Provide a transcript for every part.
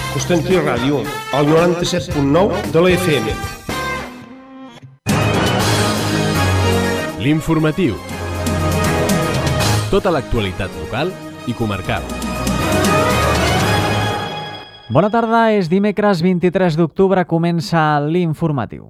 Constantí Ràdio, al 97.9 de la FM. L'informatiu. Tota l'actualitat local i comarcal. Bona tarda, és dimecres 23 d'octubre, comença l'informatiu.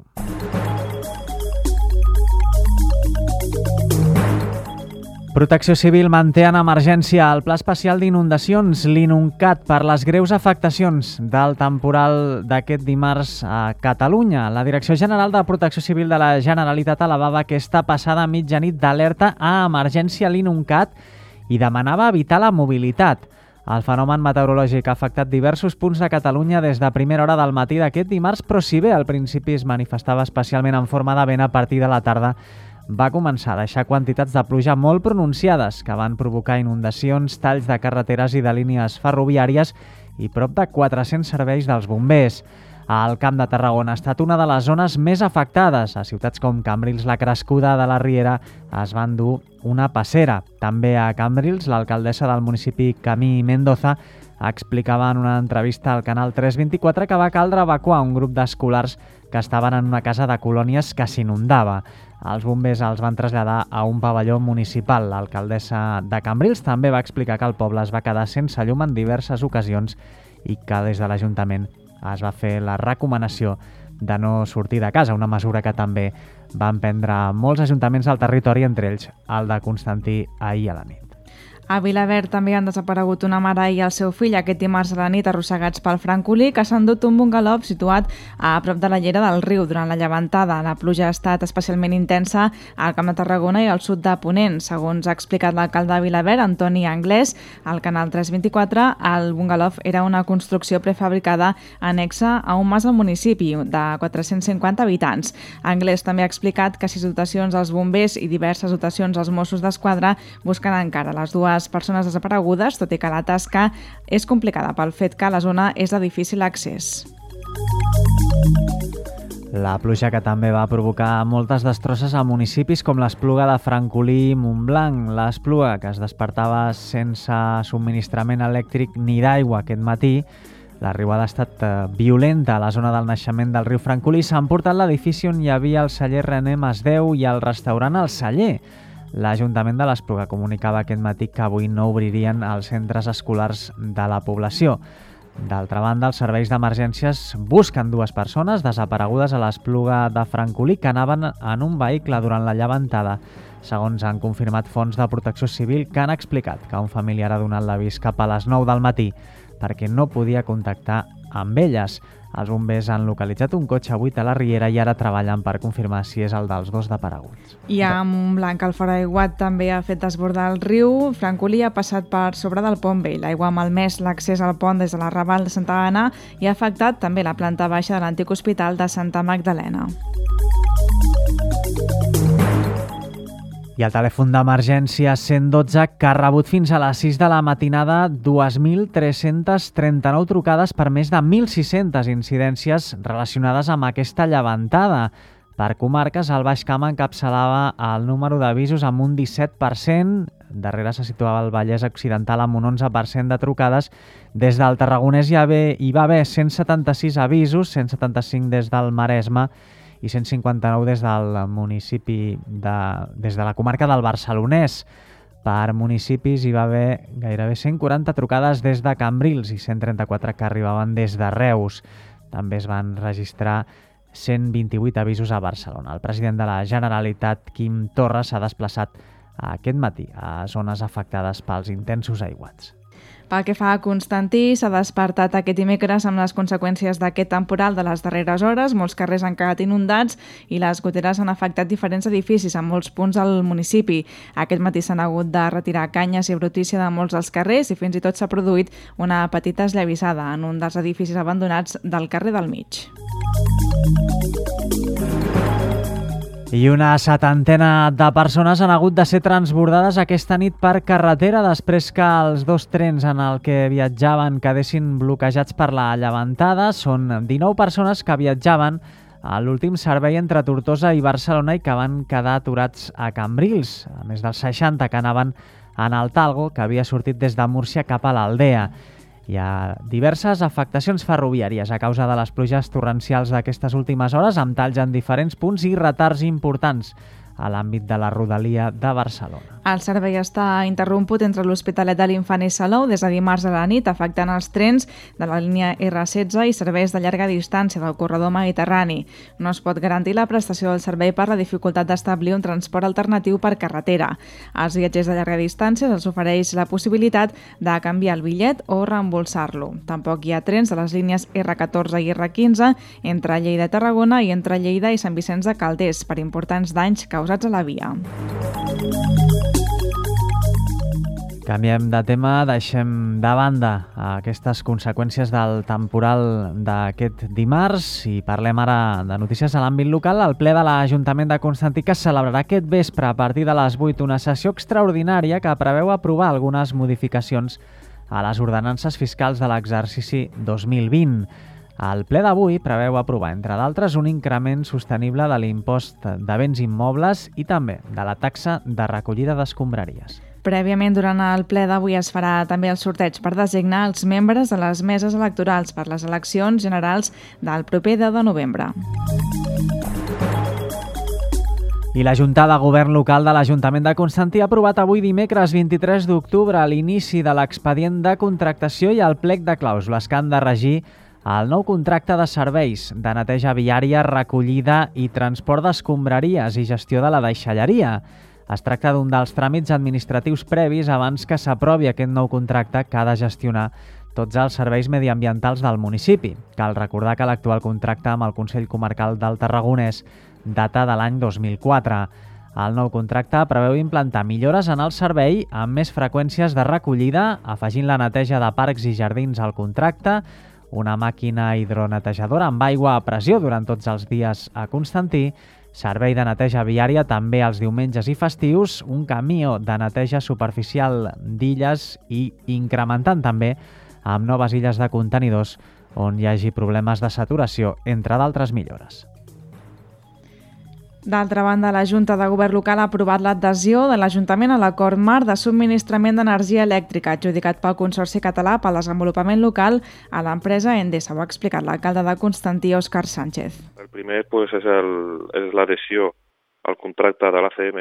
Protecció Civil manté en emergència el Pla Especial d'Inundacions, l'INUNCAT, per les greus afectacions del temporal d'aquest dimarts a Catalunya. La Direcció General de Protecció Civil de la Generalitat elevava aquesta passada mitjanit d'alerta a emergència l'INUNCAT i demanava evitar la mobilitat. El fenomen meteorològic ha afectat diversos punts de Catalunya des de primera hora del matí d'aquest dimarts, però si bé al principi es manifestava especialment en forma de vent, a partir de la tarda va començar a deixar quantitats de pluja molt pronunciades que van provocar inundacions, talls de carreteres i de línies ferroviàries i prop de 400 serveis dels bombers. El Camp de Tarragona ha estat una de les zones més afectades. A ciutats com Cambrils, la Crescuda de la Riera es va endur una passera. També a Cambrils, l'alcaldessa del municipi, Camí Mendoza, explicava en una entrevista al Canal 324 que va caldre evacuar un grup d'escolars que estaven en una casa de colònies que s'inundava. Els bombers els van traslladar a un pavelló municipal. L'alcaldessa de Cambrils també va explicar que el poble es va quedar sense llum en diverses ocasions i que des de l'Ajuntament es va fer la recomanació de no sortir de casa, una mesura que també van prendre molts ajuntaments del territori, entre ells el de Constantí ahir a la nit. A Vilaverd també han desaparegut una mare i el seu fill aquest dimarts a la nit, arrossegats pel francolí, que s'han dut un bungalou situat a prop de la llera del riu durant la llevantada. La pluja ha estat especialment intensa al Camp de Tarragona i al sud de Ponent. Segons ha explicat l'alcalde de Vilaverd, Antoni Anglès, al Canal 324, el bungalou era una construcció prefabricada anexa a un mas al municipi de 450 habitants. Anglès també ha explicat que 6 dotacions als bombers i diverses dotacions als Mossos d'Esquadra busquen encara les dues persones desaparegudes, tot i que la tasca és complicada pel fet que la zona és de difícil accés. La pluja que també va provocar moltes destrosses a municipis com l'Espluga de Francolí i Montblanc. L'Espluga, que es despertava sense subministrament elèctric ni d'aigua aquest matí, l'arribada ha estat violenta a la zona del naixement del riu Francolí. S'ha emportat l'edifici on hi havia el celler René Masdeu i el restaurant El Celler. L'Ajuntament de l'Espluga comunicava aquest matí que avui no obririen els centres escolars de la població. D'altra banda, els serveis d'emergències busquen 2 persones desaparegudes a l'Espluga de Francolí que anaven en un vehicle durant la llevantada. Segons han confirmat fonts de Protecció Civil que han explicat que un familiar ha donat l'avís cap a les 9 del matí perquè no podia contactar amb elles. Els bombers han localitzat un cotxe buit a la Riera i ara treballen per confirmar si és el dels 2 desapareguts. I a Montblanc, el foraiguat també ha fet desbordar el riu. Francolí ha passat per sobre del pont vell. L'aigua ha malmès l'accés al pont des de la Raval de Santa Anna i ha afectat també la planta baixa de l'antic hospital de Santa Magdalena. I el telèfon d'emergència 112, que ha rebut fins a les 6 de la matinada 2.339 trucades per més de 1.600 incidències relacionades amb aquesta llevantada. Per comarques, el Baix Camp encapçalava el número d'avisos amb un 17%, darrere se situava el Vallès Occidental amb un 11% de trucades. Des del Tarragonès hi va haver 176 avisos, 175 des del Maresme, i 159 des del municipi des de la comarca del Barcelonès. Per municipis hi va haver gairebé 140 trucades des de Cambrils i 134 que arribaven des de Reus. També es van registrar 128 avisos a Barcelona. El president de la Generalitat, Quim Torra, s'ha desplaçat aquest matí a zones afectades pels intensos aiguats. Pel que fa a Constantí, s'ha despertat aquest dimecres amb les conseqüències d'aquest temporal de les darreres hores. Molts carrers han quedat inundats i les goteres han afectat diferents edificis en molts punts del municipi. Aquest matí s'han hagut de retirar canyes i brutícia de molts dels carrers i fins i tot s'ha produït una petita esllavissada en un dels edificis abandonats del carrer del Mig. I una 70ena de persones han hagut de ser transbordades aquesta nit per carretera després que els 2 trens en el que viatjaven quedessin bloquejats per la llevantada. Són 19 persones que viatjaven a l'últim servei entre Tortosa i Barcelona i que van quedar aturats a Cambrils, a més dels 60 que anaven en el Talgo, que havia sortit des de Múrcia cap a l'Aldea. Hi ha diverses afectacions ferroviàries a causa de les pluges torrencials d'aquestes últimes hores, amb talls en diferents punts i retards importants a l'àmbit de la rodalia de Barcelona. El servei està interromput entre l'Hospitalet de l'Infant i Salou des de dimarts a la nit, afectant els trens de la línia R16 i serveis de llarga distància del corredor mediterrani. No es pot garantir la prestació del servei per la dificultat d'establir un transport alternatiu per carretera. Als viatgers de llarga distància se'ls ofereix la possibilitat de canviar el bitllet o reembolsar-lo. Tampoc hi ha trens de les línies R14 i R15 entre Lleida i Tarragona i entre Lleida i Sant Vicenç de Calders per importants danys causats a la via. Canviem de tema, deixem de banda aquestes conseqüències del temporal d'aquest dimarts i parlem ara de notícies a l'àmbit local. El ple de l'Ajuntament de Constantí que es celebrarà aquest vespre a partir de les 8, una sessió extraordinària que preveu aprovar algunes modificacions a les ordenances fiscals de l'exercici 2020. El ple d'avui preveu aprovar, entre d'altres, un increment sostenible de l'impost de béns immobles i també de la taxa de recollida d'escombraries. Prèviament, durant el ple d'avui es farà també el sorteig per designar els membres de les meses electorals per les eleccions generals del proper 10 de novembre. I la Junta de Govern Local de l'Ajuntament de Constantí ha aprovat avui dimecres 23 d'octubre l'inici de l'expedient de contractació i el plec de clàusules que han de regir el nou contracte de serveis de neteja viària, recollida i transport d'escombraries i gestió de la deixalleria. Es tracta d'un dels tràmits administratius previs abans que s'aprovi aquest nou contracte que ha de gestionar tots els serveis mediambientals del municipi. Cal recordar que l'actual contracte amb el Consell Comarcal del Tarragonès data de l'any 2004. El nou contracte preveu implantar millores en el servei amb més freqüències de recollida, afegint la neteja de parcs i jardins al contracte, una màquina hidronetejadora amb aigua a pressió durant tots els dies a Constantí, servei de neteja viària també els diumenges i festius, un camió de neteja superficial d'illes i incrementant també amb noves illes de contenidors on hi hagi problemes de saturació, entre d'altres millores. D'altra banda, la Junta de Govern Local ha aprovat l'adhesió de l'Ajuntament a l'acord marc de subministrament d'energia elèctrica adjudicat pel Consorci Català pel Desenvolupament Local a l'empresa Endesa. Ho ha explicat l'alcalde de Constantí, Òscar Sánchez. El primer és l'adhesió al contracte de l'ACM,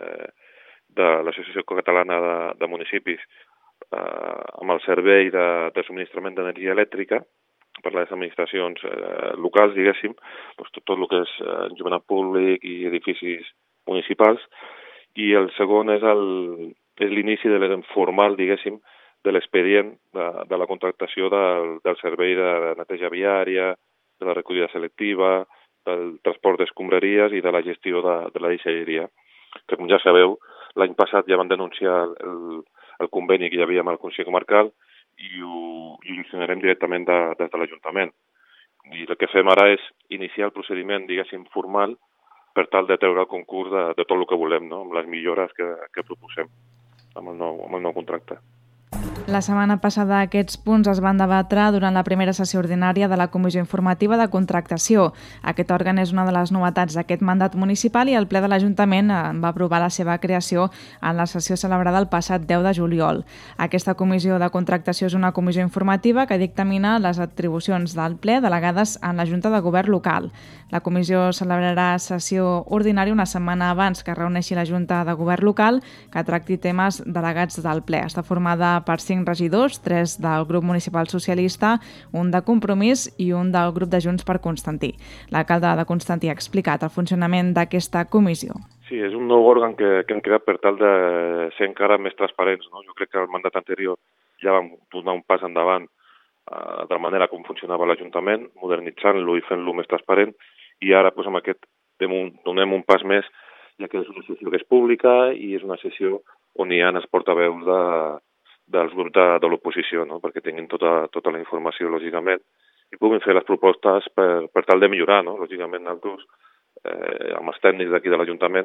de l'Associació Catalana de Municipis, amb el servei de subministrament d'energia elèctrica per les administracions locals, diguéssim, tot el que és enjovament públic i edificis municipals. I el segon és l'inici formal, diguéssim, de l'expedient de la contractació del servei de neteja viària, de la recollida selectiva, del transport d'escombraries i de la gestió de la deixalleria, que, com ja sabeu, l'any passat ja van denunciar el conveni que hi havia amb el Consell Comarcal i ho gestionarem directament des de l'Ajuntament. I el que fem ara és iniciar el procediment, diguéssim, formal per tal de treure el concurs de tot el que volem, no? Amb les millores que proposem amb el nou contracte. La setmana passada aquests punts es van debatre durant la primera sessió ordinària de la Comissió Informativa de Contractació. Aquest òrgan és una de les novetats d'aquest mandat municipal i el ple de l'Ajuntament va aprovar la seva creació en la sessió celebrada el passat 10 de juliol. Aquesta Comissió de Contractació és una comissió informativa que dictamina les atribucions del ple delegades en la Junta de Govern Local. La comissió celebrarà sessió ordinària una setmana abans que reuneixi la Junta de Govern Local que tracti temes delegats del ple. Està formada per 5 regidors, 3 del grup municipal socialista, un de Compromís i un del grup de Junts per Constantí. L'alcalde de Constantí ha explicat el funcionament d'aquesta comissió. Sí, és un nou òrgan que hem creat per tal de ser encara més transparents, no? Jo crec que el mandat anterior ja vam donar un pas endavant de la manera com funcionava l'Ajuntament, modernitzant-lo i fent-lo més transparent, i ara amb aquest donem un pas més, ja que és una sessió que és pública i és una sessió on hi ha els portaveus dels grups de l'oposició, no? Perquè tinguin tota la informació, lògicament, i puguin fer les propostes per tal de millorar, no? Lògicament, nosaltres, amb els tècnics d'aquí de l'Ajuntament,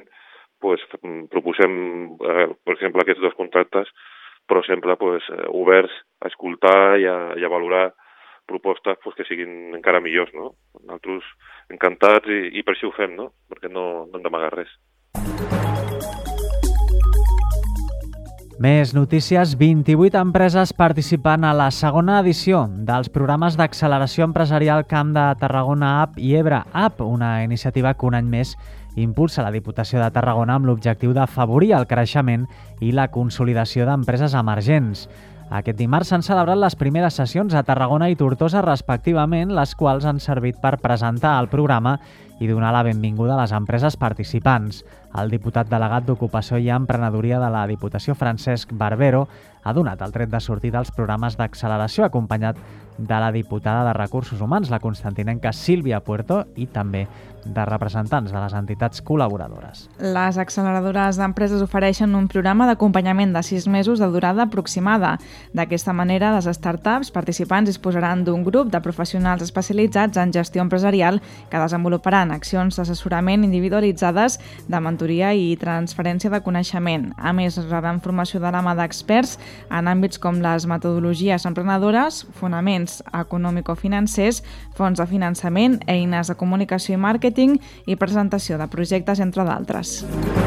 proposem, per exemple, aquests 2 contractes, però sempre oberts a escoltar i a valorar propostes que siguin encara millors, no? Nosaltres encantats i per això ho fem, no? Perquè no hem d'amagar res. Més notícies. 28 empreses participen a la segona edició dels programes d'acceleració empresarial Camp de Tarragona App i Ebre App, una iniciativa que un any més impulsa la Diputació de Tarragona amb l'objectiu d'afavorir el creixement i la consolidació d'empreses emergents. Aquest dimarts s'han celebrat les primeres sessions a Tarragona i Tortosa respectivament, les quals han servit per presentar el programa i donar la benvinguda a les empreses participants. El diputat delegat d'Ocupació i Emprenedoria de la Diputació, Francesc Barbero, ha donat el tret de sortir dels programes d'acceleració, acompanyat de la diputada de Recursos Humans, la constantinenca Sílvia Puerto, i també de representants de les entitats col·laboradores. Les acceleradores d'empreses ofereixen un programa d'acompanyament de 6 mesos de durada aproximada. D'aquesta manera, les startups participants disposaran d'un grup de professionals especialitzats en gestió empresarial que desenvoluparan accions d'assessorament individualitzades, de mentoria i transferència de coneixement. A més, rebran formació de la mà d'experts en àmbits com les metodologies emprenedores, fonaments econòmico-financers, fons de finançament, eines de comunicació i màrqueting i presentació de projectes, entre d'altres.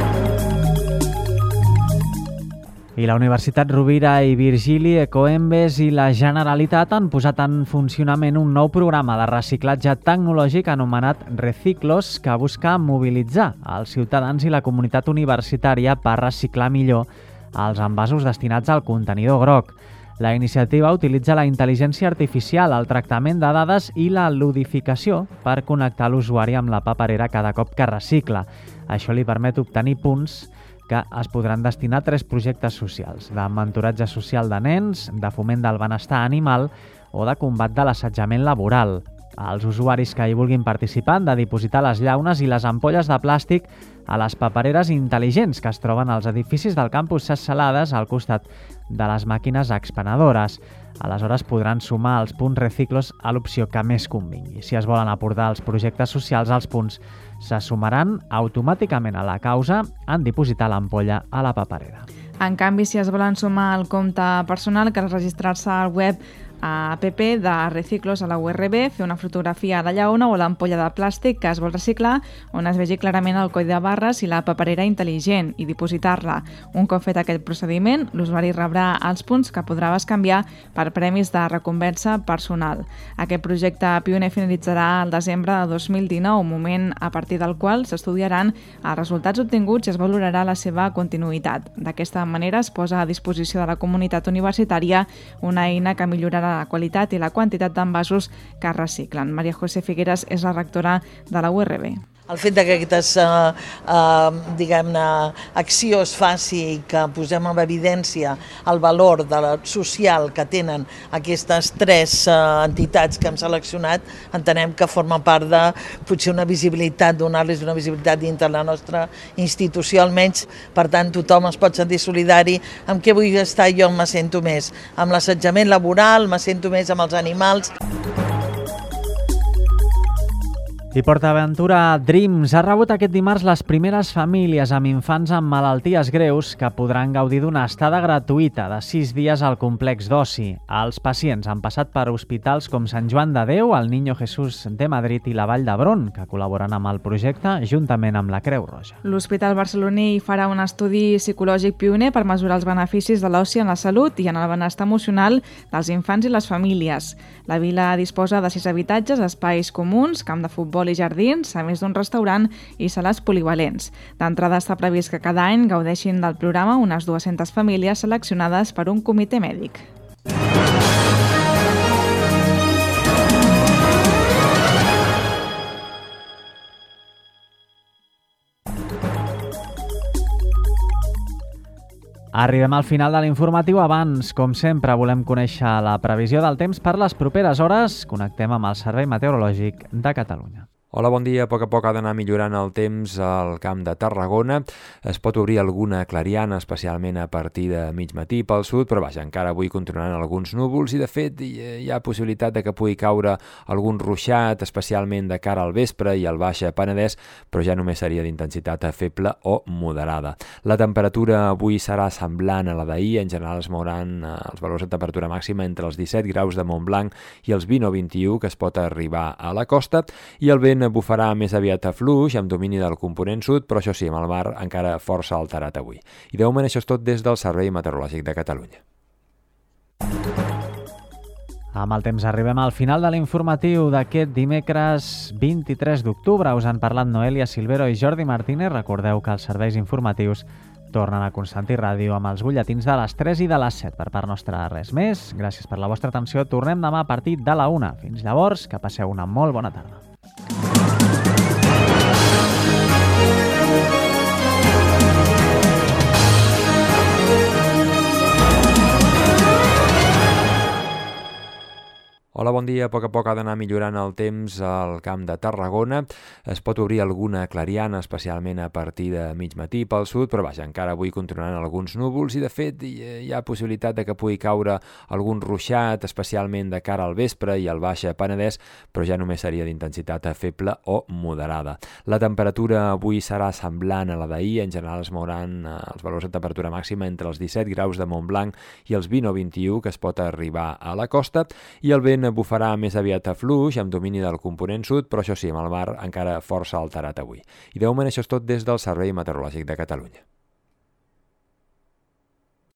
I la Universitat Rovira i Virgili, Ecoembes i la Generalitat han posat en funcionament un nou programa de reciclatge tecnològic anomenat Reciclos, que busca mobilitzar els ciutadans i la comunitat universitària per reciclar millor els envasos destinats al contenidor groc. La iniciativa utilitza la intel·ligència artificial, el tractament de dades i la ludificació per connectar l'usuari amb la paperera cada cop que recicla. Això li permet obtenir punts que es podran destinar a 3 projectes socials: de mentoratge social de nens, de foment del benestar animal o de combat de l'assetjament laboral. Els usuaris que hi vulguin participar han de dipositar les llaunes i les ampolles de plàstic a les papereres intel·ligents que es troben als edificis del campus Ses Salades al costat de les màquines expenedores. Aleshores podran sumar els punts Reciclos a l'opció que més convingui. Si es volen aportar als projectes socials, els punts se sumaran automàticament a la causa en dipositar l'ampolla a la paperera. En canvi, si es volen sumar al compte personal, cal registrar-se al web app de Reciclos a la URB, fer una fotografia a la llauna o l'ampolla de plàstic que es vol reciclar, on es vegi clarament el codi de barres i la paperera intel·ligent, i dipositar-la. Un cop fet aquest procediment, l'usuari rebrà els punts que podrà bescanviar per premis de recompensa personal. Aquest projecte pioner finalitzarà el desembre de 2019, moment a partir del qual s'estudiaran els resultats obtinguts i es valorarà la seva continuïtat. D'aquesta manera es posa a disposició de la comunitat universitària una eina que millorarà la qualitat i la quantitat d'envasos que es reciclen. Maria José Figueras és la rectora de la URB. El fet que aquestes acció es faci i que posem en evidència el valor social que tenen aquestes 3 entitats que hem seleccionat, entenem que forma part de potser una visibilitat, donar-los una visibilitat dintre la nostra institució almenys. Per tant, tothom es pot sentir solidari. Amb què vull estar jo? Me sento més amb l'assetjament laboral, me sento més amb els animals. I PortAventura Dreams ha rebut aquest dimarts les primeres famílies amb infants amb malalties greus que podran gaudir d'una estada gratuïta de 6 dies al complex d'oci. Els pacients han passat per hospitals com Sant Joan de Déu, el Niño Jesús de Madrid i la Vall d'Hebron, que col·laboren amb el projecte juntament amb la Creu Roja. L'Hospital Barceloní farà un estudi psicològic pioner per mesurar els beneficis de l'oci en la salut i en el benestar emocional dels infants i les famílies. La vila disposa de 6 habitatges, espais comuns, camp de futbol i jardins, a més d'un restaurant i sales polivalents. D'entrada està previst que cada any gaudeixin del programa unes 200 famílies seleccionades per un comitè mèdic. Arribem al final de l'informatiu. Abans, com sempre, volem conèixer la previsió del temps per les properes hores. Connectem amb el Servei Meteorològic de Catalunya. Hola, bon dia. A poc ha d'anar millorant el temps al Camp de Tarragona. Es pot obrir alguna clariana, especialment a partir de mig matí pel sud, però vaja, encara avui continuaran alguns núvols i, de fet, hi ha possibilitat de que pugui caure algun ruixat, especialment de cara al vespre i al Baix Penedès, però ja només seria d'intensitat feble o moderada. La temperatura avui serà semblant a la d'ahir. En general es mouran els valors de temperatura màxima entre els 17 graus de Montblanc i els 20 o 21 que es pot arribar a la costa, i el vent vent bufarà més aviat a fluix, amb domini del component sud, però això sí, amb el mar encara força alterat avui. I de moment això és tot des del Servei Meteorològic de Catalunya. Amb el temps arribem al final de l'informatiu d'aquest dimecres 23 d'octubre. Us han parlat Noelia Silvero i Jordi Martínez. Recordeu que els serveis informatius tornen a Constantí Ràdio amb els butlletins de les 3 i de les 7. Per part nostra, res més. Gràcies per la vostra atenció. Tornem demà a partir de la 1. Fins llavors, que passeu una molt bona tarda. Hola, bon dia. A poc ha d'anar millorant el temps al Camp de Tarragona. Es pot obrir alguna clariana, especialment a partir de mig matí pel sud, però vaja, encara avui continuaran alguns núvols i, de fet, hi ha possibilitat de que pugui caure algun ruixat, especialment de cara al vespre i al Baix Penedès, però ja només seria d'intensitat feble o moderada. La temperatura avui serà semblant a la d'ahir. En general es mouran els valors de temperatura màxima entre els 17 graus de Montblanc i els 20 o 21 que es pot arribar a la costa, i el vent bufarà més aviat a fluix, amb domini del component sud, però això sí, amb el mar encara força alterat avui. I de moment això és tot des del Servei Meteorològic de Catalunya.